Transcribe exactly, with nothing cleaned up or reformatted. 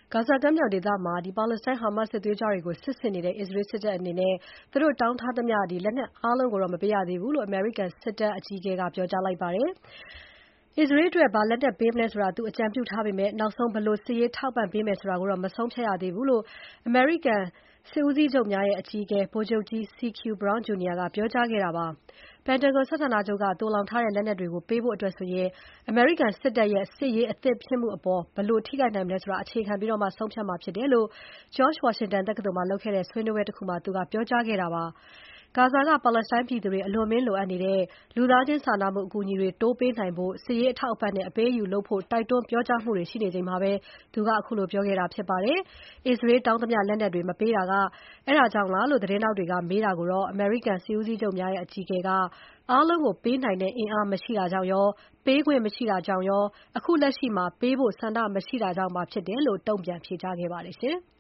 ဂါဇာကမ်းမြောင်ဒေသမှာ ပါလက်စတိုင်း Hamas စစ်သွေးကြွတွေကို စစ်ဆင်နေတဲ့ အစ္စရေးစစ်တပ်အနေနဲ့ သူတို့တောင်းထားသမျှ လက်နက်အားလုံးကိုတော့ မပေးရသေးဘူးလို့ အမေရိကန်စစ်တပ်အကြီးအကဲက ပြောကြားလိုက်ပါတယ်။ အစ္စရေးအတွက် ဘာလက်နက်ပေးမလဲဆိုတာ သူအကြံပြုထားပေမဲ့ နောက်ဆုံး ဘယ်လိုစစ်ရေးထောက်ပံ့ပေးမယ်ဆိုတာကိုတော့ မဆုံးဖြတ်ရသေးဘူးလို့ အမေရိကန်စစ်ဦးစီးချုပ်များရဲ့ အကြီးအကဲ ဗိုလ်ချုပ်ကြီး စီ ကျူ Brown ဂျူနီယာ ကပြောကြားခဲ့တာပါ။ ပန်တာဂွန်စစ်ဌာနချုပ်က သိုလှောင်ထားတဲ့ လက်နက်တွေကို ပေးဖို့အတွက်ဆိုရင် အမေရိကန်စစ်တပ်ရဲ့ စစ်ရေးအသင့်ဖြစ်မှုအပေါ် ဘယ်လိုထိခိုက်နိုင်မလဲဆိုတာ အခြေခံပြီးမှ ဆုံးဖြတ်မှာဖြစ်တယ်လို့ George Washington တက္ကသိုလ်မှာလုပ်ခဲ့တဲ့ ဆွေးနွေးပွဲတခုမှာ သူကပြောကြားခဲ့တာပါ။ ဂါဇာက ပါလက်စတိုင်းပြည်သူတွေ အလွန်အမင်းလိုအပ်နေတဲ့ လူသားချင်းစာနာမှုအကူအညီတွေ တိုးပေးနိုင်ဖို့ စစ်ရေးအထောက်အပံ့နဲ့ အပေးအယူလုပ်ဖို့ တိုက်တွန်းပြောကြားမှုတွေရှိနေချိန်မှာ သူကခုလိုပြောခဲ့တာဖြစ်ပါတယ်။ အစ္စရေးတောင်းသမျှ လက်နက်တွေ မပေးတာက အဲဒါကြောင့်လားလို့ သတင်းထောက်တွေက မေးတာကိုတော့ အမေရိကန်စစ်ဦးစီးချုပ်များရဲ့ အကြီးအကဲက အားလုံးကို ပေးနိုင်တဲ့အင်အားမရှိတာကြောင့်ရော ပေးခွင့်မရှိတာကြောင့်ရော အခုလက်ရှိမှာ ပေးဖို့ဆန္ဒမရှိတာကြောင့်ပါဖြစ်တယ်လို့ တုံ့ပြန်ဖြေကြားခဲ့ပါတယ်ရှင်။